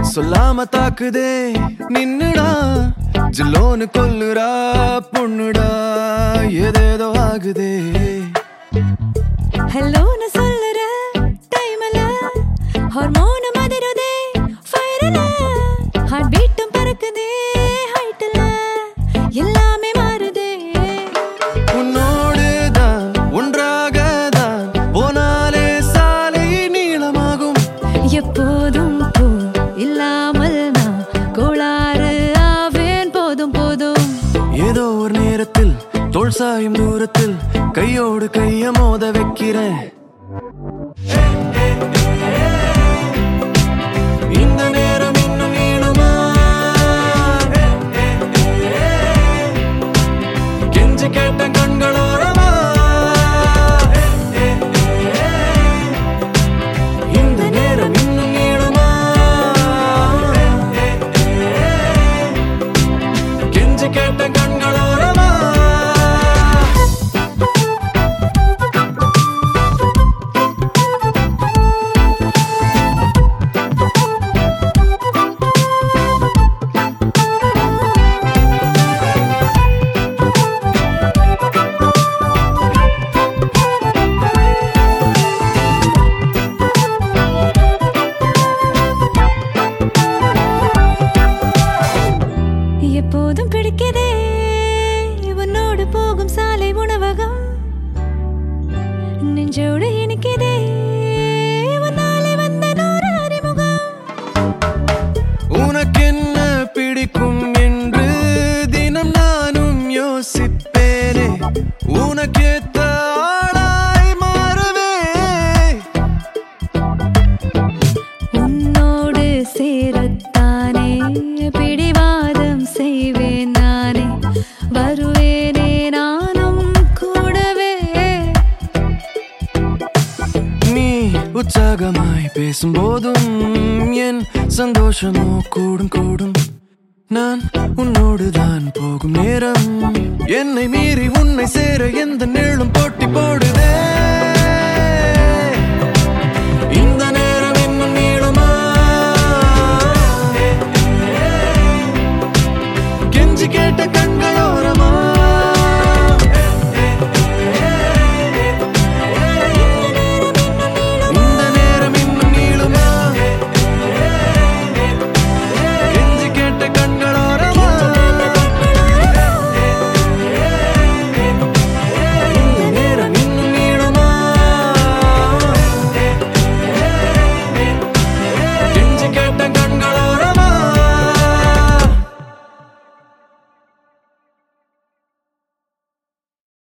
சொல்லாம தாக்குதே நின்னுடா ஜில்லோன்னு கொல்லுறா பொண்ணுடா ஏதேதோ ஆகுதே ஹலோன்னு சொல்லுற டைம்ல ஹார்மோன் மதிருதே ஃபயர்ல ஹார்ட் பீட்டும் பறக்குதே ஹைட்ல எல்லாமே மாறுதே உன்னோடு தான் ஒன்றாக தான் போனாலே சாலை நீளமாகும் எப்போதும் போ இல்லாமல் நான் கோளாறு ஆவேன் போதும் போதும் ஏதோ ஒரு நேரத்தில் தோள் சாயும் தூரத்தில் கையோடு கைய மோத வைக்கிறேன் இந்த நேரம் இன்னும் நீளுமா கெஞ்சி கேட்ட கண்களோரமா இந்த நேரம் இன்னும் நீளுமா கெஞ்சி கேட்ட கண்களோரமா எப்போதும் பிடிக்கதே உன்னோடு போகும் சாலை உணவகம் நெஞ்சோடு இனிக்கதே உன்னாலே வந்த நூறு அறிமுகம் உனக்கென்ன பிடிக்கும் என்று தினம் நானும் யோசிப்பேனே உனக்கேத்த ஆளாய் மாறுவே உன்னோடு சேரத்தானே பிடிவாதம் செய்வேன் நானே வருவேனே நானும் கூடவே நீ உற்சாகமாய் பேசும்போதும் என் சந்தோஷமோ கூடும் கூடும் நான் உன்னோடுதான் போகும் நேரம் என்னை மீறி உன்னை சேர எந்த நேளும் போட்டி போடுதே